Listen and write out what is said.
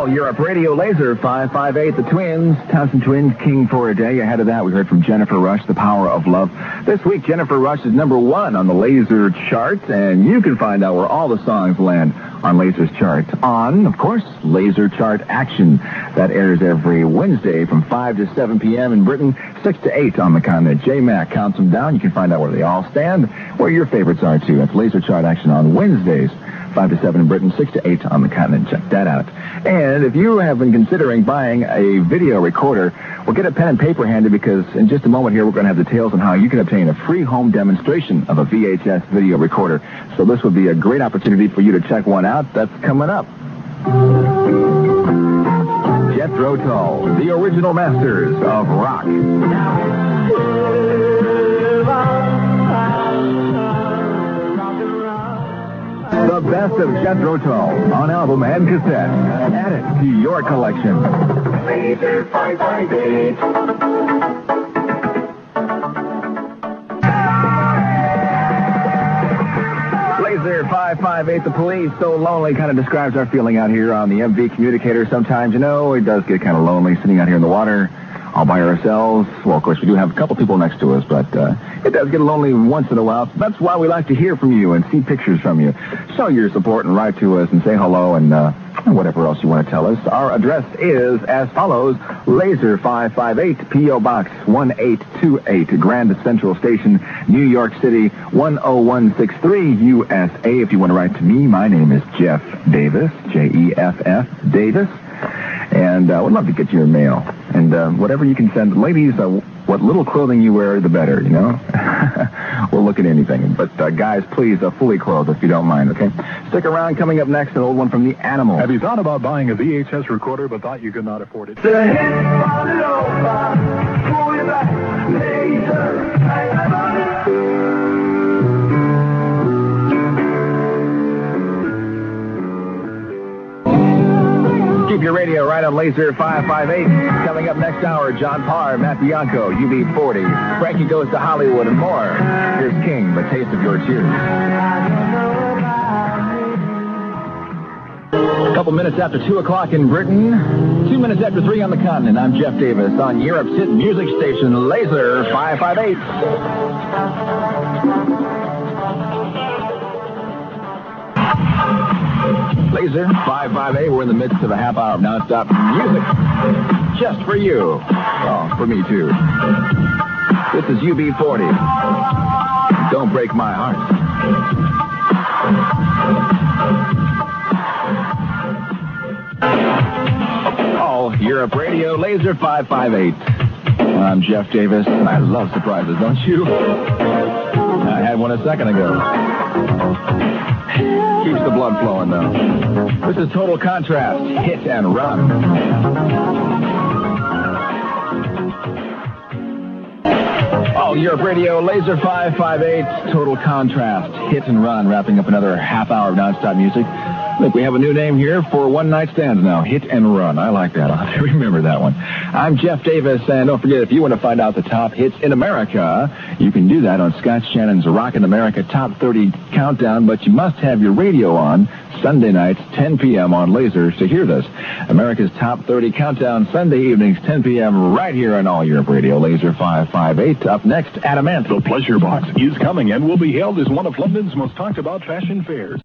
All Europe Radio Laser 558, the Twins, Townsend Twins, King for a Day. Ahead of that, we heard from Jennifer Rush, The Power of Love. This week, Jennifer Rush is #1 on the Laser chart, and you can find out where all the songs land on Laser's chart on, of course, Laser Chart Action. That airs every Wednesday from 5 to 7 p.m. in Britain, 6 to 8 on the continent. J-Mac counts them down. You can find out where they all stand, where your favorites are, too. That's Laser Chart Action on Wednesdays, 5 to 7 in Britain, 6 to 8 on the continent. Check that out. And if you have been considering buying a video recorder, well, get a pen and paper handy, because in just a moment here, we're going to have details on how you can obtain a free home demonstration of a VHS video recorder. So this would be a great opportunity for you to check one out. That's coming up. Jethro Tull, the original masters of rock. The best of Jethro Tull on album and cassette. Add it to your collection. Laser 558. Laser 558, the police. So lonely kind of describes our feeling out here on the MV communicator sometimes. You know, it does get kind of lonely sitting out here in the water all by ourselves. Well, of course, we do have a couple people next to us, but it does get lonely once in a while. That's why we like to hear from you and see pictures from you. Show your support and write to us and say hello and whatever else you want to tell us. Our address is as follows: Laser 558, P.O. Box 1828, Grand Central Station, New York City 10163, USA. If you want to write to me, my name is Jeff Davis, Jeff Davis. And I would love to get your mail. And whatever you can send. Ladies, what little clothing you wear, the better, you know? We'll look at anything. But guys, please, fully clothed if you don't mind, okay? Stick around. Coming up next, an old one from the Animals. Have you thought about buying a VHS recorder but thought you could not afford it? The hit on it over, pull it back, Laser. Keep your radio right on Laser 558. Coming up next hour, John Parr, Matt Bianco, UB40, Frankie Goes to Hollywood, and more. Here's King, The Taste of Your Tears. A couple minutes after 2 o'clock in Britain, 2 minutes after 3 on the continent. I'm Jeff Davis on Europe's hit music station, Laser 558. Laser 558. We're in the midst of a half hour of nonstop music. Just for you. Oh, for me, too. This is UB40. Don't Break My Heart. All Europe Radio, Laser 558. I'm Jeff Davis, and I love surprises, don't you? I had one a second ago. Keeps the blood flowing, though. This is Total Contrast, Hit and Run. All Europe Radio, Laser 558, Total Contrast, Hit and Run, wrapping up another half hour of nonstop music. Look, we have a new name here for one-night stands now, Hit and Run. I like that. I'll have to remember that one. I'm Jeff Davis, and don't forget, if you want to find out the top hits in America, you can do that on Scott Shannon's Rockin' America Top 30 Countdown, but you must have your radio on Sunday nights, 10 p.m. on Lasers to hear this. America's Top 30 Countdown, Sunday evenings, 10 p.m. right here on All Europe Radio, Laser 558. Up next, Adamant. The Pleasure Box is coming and will be hailed as one of London's most talked about fashion fairs.